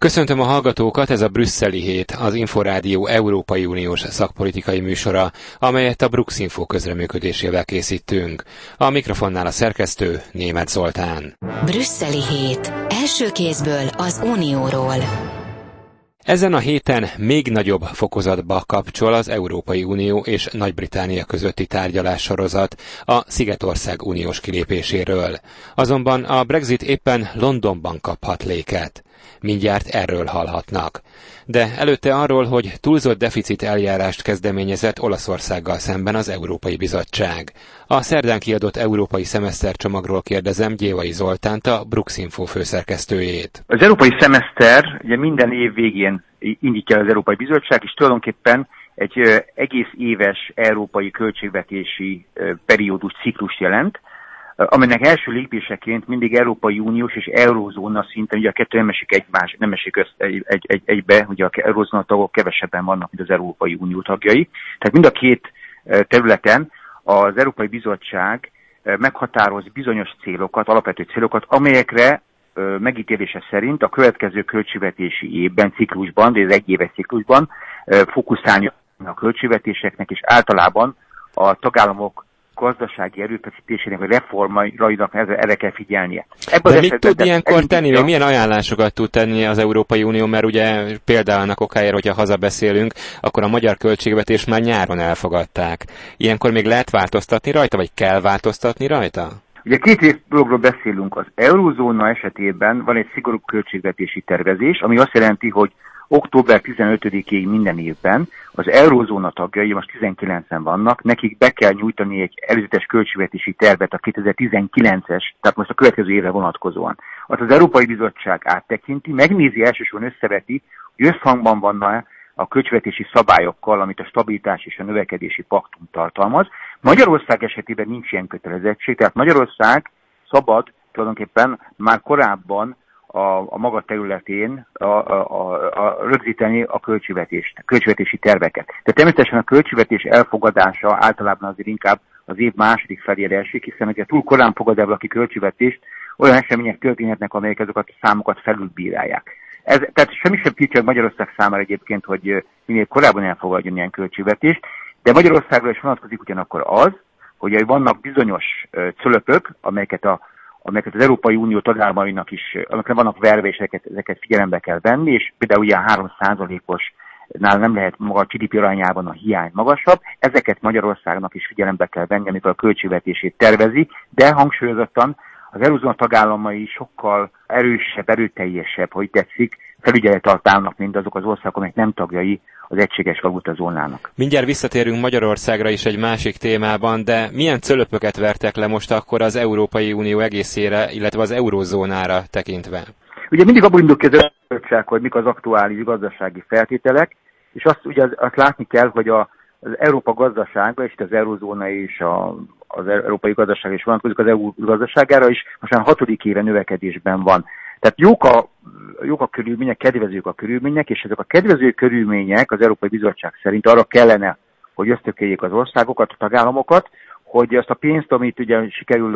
Köszöntöm a hallgatókat, ez a Brüsszeli Hét, az Inforádió Európai Uniós szakpolitikai műsora, amelyet a Bruxinfo közreműködésével készítünk. A mikrofonnál a szerkesztő Németh Zoltán. Brüsszeli Hét. Első kézből az Unióról. Ezen a héten még nagyobb fokozatba kapcsol az Európai Unió és Nagy-Britannia közötti tárgyalássorozat a Szigetország uniós kilépéséről. Azonban a Brexit éppen Londonban kaphat léket. Mindjárt erről hallhatnak. De előtte arról, hogy túlzott deficit eljárást kezdeményezett Olaszországgal szemben az Európai Bizottság. A szerdán kiadott európai szemesztercsomagról kérdezem Gyévai Zoltánt, a Bruxinfo főszerkesztőjét. Az európai szemeszter ugye minden év végén indítja az Európai Bizottság, és tulajdonképpen egy egész éves európai költségvetési periódus ciklust jelent, amelynek első lépéseként mindig Európai Uniós és Eurózóna szinten, ugye a kettő nem esik egybe, ugye a Eurózóna tagok kevesebben vannak, mint az Európai Unió tagjai. Tehát mind a két területen az Európai Bizottság meghatároz bizonyos célokat, alapvető célokat, amelyekre megítélése szerint a következő költségvetési évben, ciklusban, de ez egyéves ciklusban fókuszálni a költségvetéseknek, és általában a tagállamok gazdasági erőfeszítésének, vagy reformainak erre kell figyelnie. De mit tud ilyenkor tenni? Milyen ajánlásokat tud tenni az Európai Unió? Mert ugye például okáért, hogyha hazabeszélünk, akkor a magyar költségvetést már nyáron elfogadták. Ilyenkor még lehet változtatni rajta, vagy kell változtatni rajta? Ugye két dologról beszélünk. Az Eurózóna esetében van egy szigorú költségvetési tervezés, ami azt jelenti, hogy október 15-ig minden évben az Eurózóna tagjai, most 19-en vannak, nekik be kell nyújtani egy előzetes költségvetési tervet a 2019-es, tehát most a következő évre vonatkozóan. Azt az Európai Bizottság áttekinti, megnézi, elsősorban összeveti, hogy összhangban van-e a költségvetési szabályokkal, amit a stabilitás és a növekedési paktum tartalmaz. Magyarország esetében nincs ilyen kötelezettség, tehát Magyarország szabad tulajdonképpen már korábban a maga területén rögzíteni a költségvetési terveket. De természetesen a költségvetés elfogadása általában azért inkább az év második felére esik, hiszen ugye túl korán fogad el valaki költségvetést, olyan események történhetnek, amelyek ezeket a számokat felülbírálják. Tehát semmi sem tiltja Magyarország számára egyébként, hogy minél korábban elfogadjon ilyen költségvetést, de Magyarországra is vonatkozik ugyanakkor az, hogy vannak bizonyos cölöpök, amelyeket az Európai Unió tagállamainak is, amikre vannak verve, és ezeket figyelembe kell venni, és például ilyen 3%-osnál nem lehet maga a GDP arányában a hiány magasabb, ezeket Magyarországnak is figyelembe kell venni, amikor a költségvetését tervezi, de hangsúlyozottan az Eurózóna tagállamai sokkal erősebb, erőteljesebb, hogy tetszik, felügyelet alatt állnak, mint azok az országok, amelyek nem tagjai az egységes valutazónának. Mindjárt visszatérünk Magyarországra is egy másik témában, de milyen cölöpöket vertek le most akkor az Európai Unió egészére, illetve az eurózónára tekintve? Ugye mindig abból indul ki az Bizottság, hogy mik az aktuális gazdasági feltételek, és azt látni kell, hogy az Európa gazdasága, és itt az eurózóna és az európai gazdaság is vonatkozik az EU gazdaságára is, most már 6. éve növekedésben van. Tehát jók a körülmények, kedvezők a körülmények, és ezek a kedvező körülmények az Európai Bizottság szerint arra kellene, hogy ösztökéljék az országokat, a tagállamokat, hogy azt a pénzt, amit ugye sikerül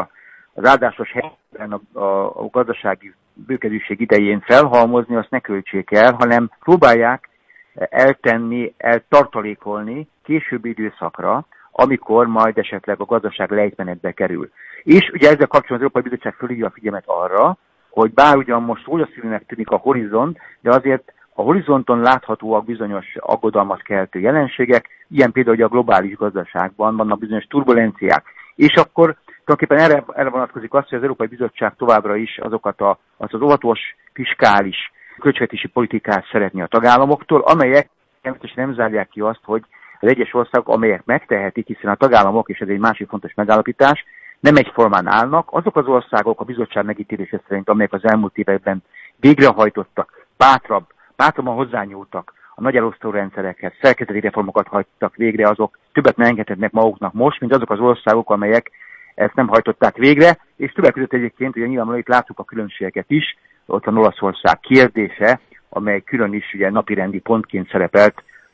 az áldásos helyzetben a gazdasági bőkezűség idején felhalmozni, azt ne költsék el, hanem próbálják eltenni, eltartalékolni későbbi időszakra, amikor majd esetleg a gazdaság lejtmenetbe kerül. És ugye ezzel kapcsolatban az Európai Bizottság fölhívja a figyelmet arra, hogy bár ugyan most rózsaszínűnek tűnik a horizont, de azért a horizonton láthatóak bizonyos aggodalmat keltő jelenségek, ilyen például, hogy a globális gazdaságban vannak bizonyos turbulenciák. És akkor tulajdonképpen erre vonatkozik az, hogy az Európai Bizottság továbbra is azt az óvatos, fiskális, költségvetési politikát szeretné a tagállamoktól, amelyek természetesen nem zárják ki azt, hogy az egyes országok, amelyek megtehetik, hiszen a tagállamok, és ez egy másik fontos megállapítás, nem egyformán állnak, azok az országok a bizottság megítélése szerint, amelyek az elmúlt években végrehajtottak, bátrabban hozzányúltak a nagy elosztó rendszerekhez, szerkezeti reformokat hajtottak végre, azok többet nem engedhetnek maguknak most, mint azok az országok, amelyek ezt nem hajtották végre, és többek között egyébként, ugye nyilvánvalóan itt látjuk a különbségeket is, ott van Olaszország kérdése, amely külön is ugye napirendi pontként szerepelt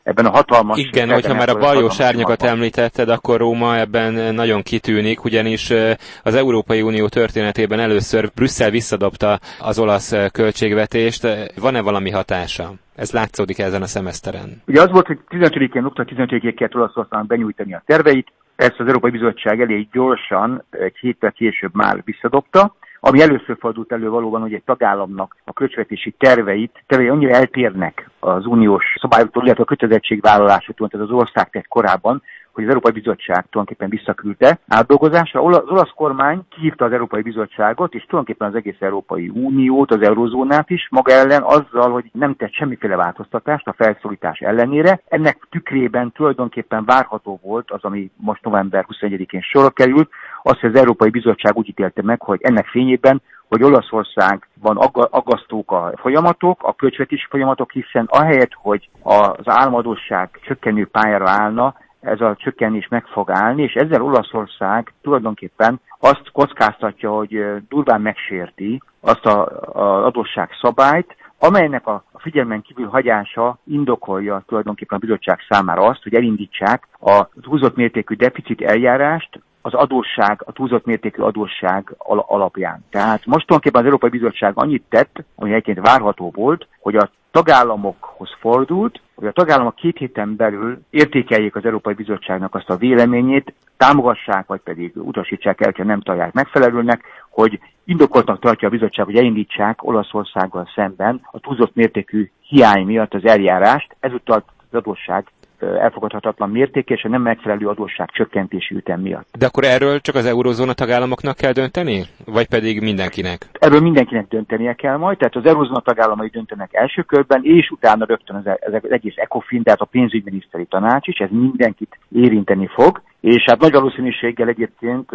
ebben a hatalmas... Igen, hogyha már a baljós árnyakat említetted, akkor Róma ebben nagyon kitűnik, ugyanis az Európai Unió történetében először Brüsszel visszadobta az olasz költségvetést. Van-e valami hatása? Ez látszódik ezen a szemeszteren. Ugye az volt, hogy 15-én, október 15-én kellett Olaszországnak benyújtani a terveit, ezt az Európai Bizottság elég gyorsan, egy héttel később már visszadobta, ami először fordult elő valóban, hogy egy tagállamnak a költségvetési tervei annyira eltérnek az uniós szabályoktól, illetve a kötelezettségvállalásoktól, tehát az ország tett korábban, hogy az Európai Bizottság tulajdonképpen visszaküldte átdolgozásra. Az olasz kormány kihívta az Európai Bizottságot, és tulajdonképpen az egész Európai Uniót, az eurozónát is maga ellen azzal, hogy nem tett semmiféle változtatást a felszólítás ellenére. Ennek tükrében tulajdonképpen várható volt az, ami most november 21-én sorra került, az, hogy az Európai Bizottság úgy ítélte meg, hogy ennek fényében, hogy Olaszországban aggasztók a folyamatok, a költségvetési folyamatok, hiszen ahelyett, hogy az államadósság csökkenő pályára állna, ez a csökkenés meg fog állni, és ezzel Olaszország tulajdonképpen azt kockáztatja, hogy durván megsérti azt az adósságszabályt, amelynek a figyelmen kívül hagyása indokolja tulajdonképpen a bizottság számára azt, hogy elindítsák a túlzott mértékű deficit eljárást az adósság, a túlzott mértékű adósság alapján. Tehát most tulajdonképpen az Európai Bizottság annyit tett, ami egyébként várható volt, hogy a tagállamokhoz fordult, hogy a tagállamok 2 héten belül értékeljék az Európai Bizottságnak azt a véleményét, támogassák, vagy pedig utasítsák el, hogyha nem találják megfelelőnek, hogy indokoltnak tartja a bizottság, hogy elindítsák Olaszországgal szemben a túlzott mértékű hiány miatt az eljárást, ezúttal az adósság elfogadhatatlan mérték és a nem megfelelő adósság csökkentési ütem miatt. De akkor erről csak az eurózóna tagállamoknak kell dönteni? Vagy pedig mindenkinek? Erről mindenkinek döntenie kell majd, tehát az eurózóna tagállamai döntenek első körben, és utána rögtön az egész ECOFIN, tehát a pénzügyminiszteri tanács is, ez mindenkit érinteni fog, és hát nagy valószínűséggel egyébként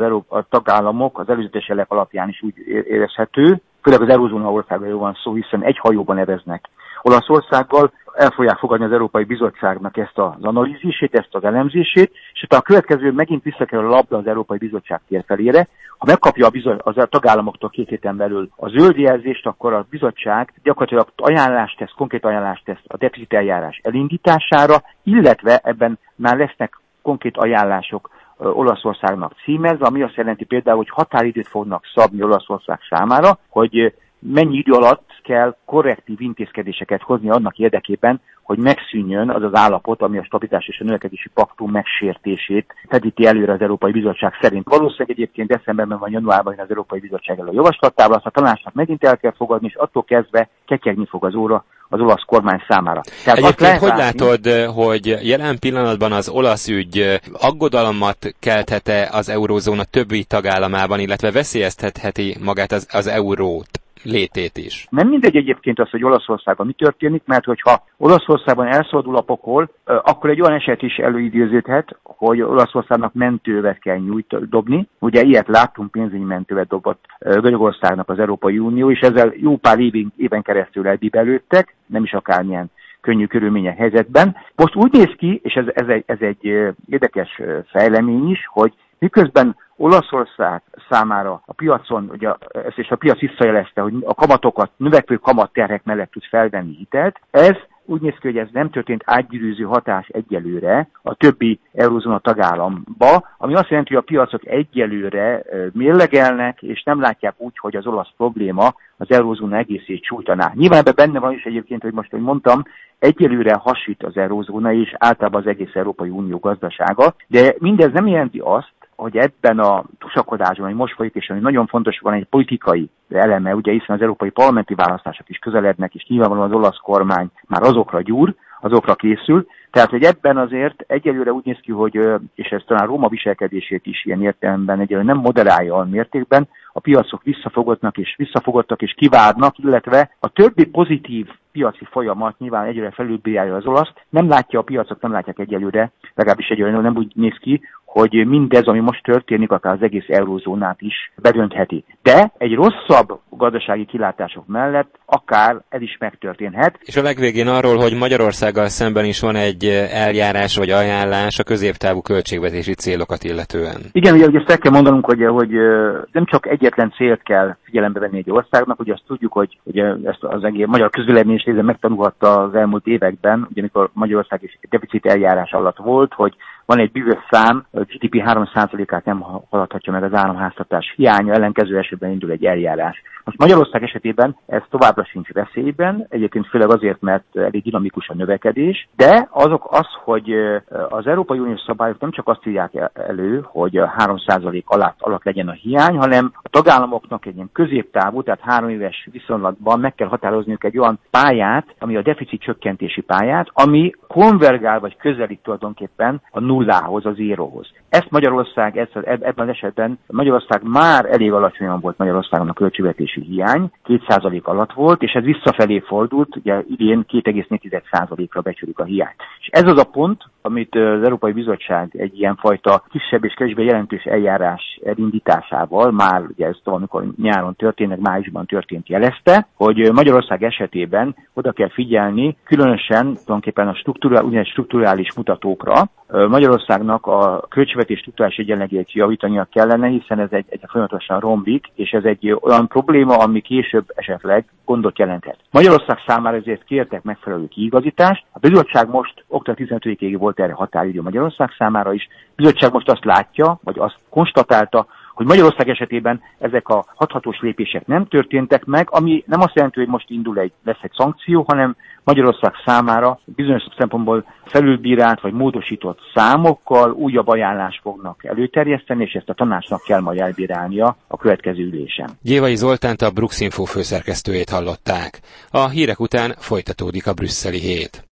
a tagállamok az előzetes jelek alapján is úgy érezhető, főleg az eurózóna országairól van szó, hiszen egy hajóban neveznek Olaszországgal, el fogják fogadni az Európai Bizottságnak ezt az analízisét, ezt az elemzését, és utána a következő megint visszakerül a labda az Európai Bizottság térfelére. Ha megkapja a tagállamoktól 2 héten belül a zöld jelzést, akkor a bizottság gyakorlatilag konkrét ajánlást tesz a deficit eljárás elindítására, illetve ebben már lesznek konkrét ajánlások Olaszországnak címezve, ami azt jelenti például, hogy határidőt fognak szabni Olaszország számára, hogy mennyi idő alatt kell korrektív intézkedéseket hozni annak érdekében, hogy megszűnjön az az állapot, ami a stabilitás és a növekedési paktum megsértését pedíti előre az Európai Bizottság szerint. Valószínűleg egyébként decemberben vagy januárban az Európai Bizottság elő a javaslatával, azt a tanácsnak megint el kell fogadni, és attól kezdve ketyegni fog az óra az olasz kormány számára. Tehát egyébként hogy látod, hogy jelen pillanatban az olasz ügy aggodalmat kelthet-e az eurózóna többi tagállamában, illetve veszélyeztetheti magát az eurót? Létét is. Nem mindegy egyébként az, hogy Olaszországban mi történik, mert hogyha Olaszországban elszabadul a pokol, akkor egy olyan eset is előidéződhet, hogy Olaszországnak mentővet kell dobni. Ugye ilyet láttunk, pénzügyi mentővet dobott Görögországnak az Európai Unió, és ezzel jó pár éven keresztül elbibelődtek, nem is akármilyen könnyű körülmények helyzetben. Most úgy néz ki, és ez egy érdekes fejlemény is, hogy miközben Olaszország számára a piacon, ugye, és a piac visszajelezte, hogy a kamatokat, növekvő kamatterhek mellett tud felvenni hitelt, ez úgy néz ki, hogy ez nem történt átgyűrűző hatás egyelőre a többi eurózóna tagállamba, ami azt jelenti, hogy a piacok egyelőre mérlegelnek, és nem látják úgy, hogy az olasz probléma az eurózóna egészét sújtaná. Nyilván ebben benne van is egyébként, hogy most, hogy mondtam, egyelőre hasít az eurózóna és általában az egész Európai Unió gazdasága, de mindez nem jelenti azt, hogy ebben a tusakodásban, ami most folyik, és ami nagyon fontos, van egy politikai eleme, ugye hiszen az európai parlamenti választások is közelednek, és nyilvánvalóan az olasz kormány már azokra gyúr, azokra készül. Tehát, hogy ebben azért egyelőre úgy néz ki, hogy, és ez talán Róma viselkedését is ilyen értelemben egyelőre nem moderálja a mértékben, a piacok visszafogottak és kivárnak, illetve a többi pozitív piaci folyamat nyilván egyelőre felülbírálja az olaszt, nem látja a piacok, nem látják egyelőre, legalábbis egyelőre nem úgy néz ki, hogy mindez, ami most történik, akár az egész eurózónát is bedöntheti. De egy rosszabb gazdasági kilátások mellett akár ez is megtörténhet. És a legvégén arról, hogy Magyarországgal szemben is van egy eljárás vagy ajánlás a középtávú költségvetési célokat illetően. Igen, ugye ezt el kell mondanunk, hogy nem csak egyetlen célt kell figyelembe venni egy országnak, ugye azt tudjuk, hogy ezt az egész magyar közvélemény is részben megtanulhatta az elmúlt években, ugyanikor Magyarország is deficit eljárás alatt volt, hogy van egy bizonyos szám, a GDP 3%-át nem haladhatja meg az államháztartás hiánya, ellenkező esetben indul egy eljárás. Most Magyarország esetében ez továbbra sincs veszélyben, egyébként főleg azért, mert elég dinamikus a növekedés, de hogy az Európai Uniós szabályok nem csak azt írják elő, hogy 3% alatt legyen a hiány, hanem a tagállamoknak egy ilyen középtávú, tehát 3 éves viszonylatban meg kell határozniuk egy olyan pályát, ami a deficit csökkentési pályát, ami konvergál vagy közelít tulajdonképpen a nullához, a zéróhoz. Ezt Magyarország, ebben az esetben Magyarország már elég alacsonyan volt Magyarországon a költségvetési hiány, 2% alatt volt, és ez visszafelé fordult, ugye idén 2,4%-ra becsülik a hiányt. És ez az a pont, amit az Európai Bizottság egy ilyenfajta kisebb és kevésbé jelentős eljárás elindításával, már ugye ez amikor nyáron történt, májusban történt, jelezte, hogy Magyarország esetében oda kell figyelni, különösen tulajdonképpen a strukturális mutatókra. Magyarországnak a költségvetés strukturális egyenlegét javítania kellene, hiszen ez egy folyamatosan romlik, és ez egy olyan probléma, ami később esetleg gondot jelenthet. Magyarország számára ezért kértek megfelelő kiigazítást. A bizottság most október 15-ig volt erre határidő Magyarország számára is. A bizottság most azt látja, vagy azt konstatálta, hogy Magyarország esetében ezek a hathatós lépések nem történtek meg, ami nem azt jelenti, hogy most lesz egy szankció, hanem Magyarország számára bizonyos szempontból felülbírált vagy módosított számokkal újabb ajánlást fognak előterjeszteni, és ezt a tanácsnak kell majd elbírálnia a következő ülésen. Gyévai Zoltánt, a Brux Info főszerkesztőjét hallották. A hírek után folytatódik a brüsszeli hét.